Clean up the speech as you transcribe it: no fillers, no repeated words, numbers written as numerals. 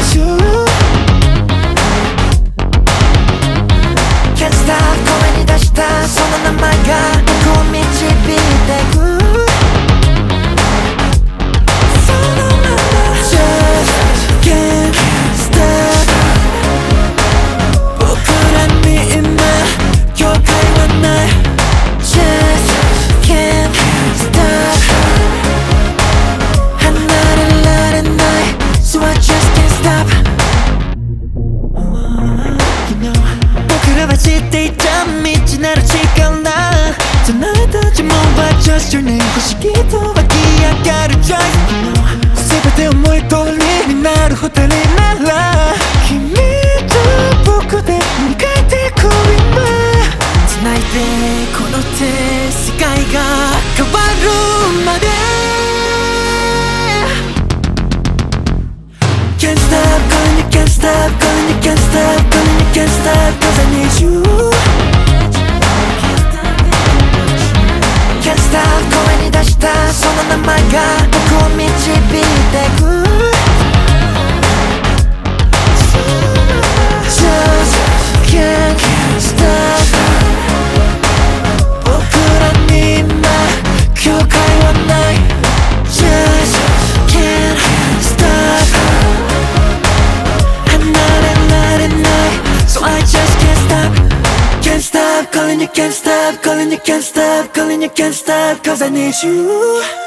need you. Can't stop 声に出したその名前が僕を導いてく。そのまま Just can't stop 僕らに今境界はない。 Just can't stop 離れられない So I just can't stop You know 僕らは知っていた道なる力その間呪文は Just your name 不思議と湧き上がる Just You know 全て思い通りになる二人なら君と僕で塗り替えてく今繋いでこの手世界が変わるまで Can't stop calling you can't stop calling you can't stop calling you can't stop cause I need you Can't stop 声に出したその名前が僕を導いてく Just can't stop 僕らに今境界はない Just can't stop 離れられない So I just can't stop Can't stop calling you can't stop calling you can't stop calling you can't stop cause I need you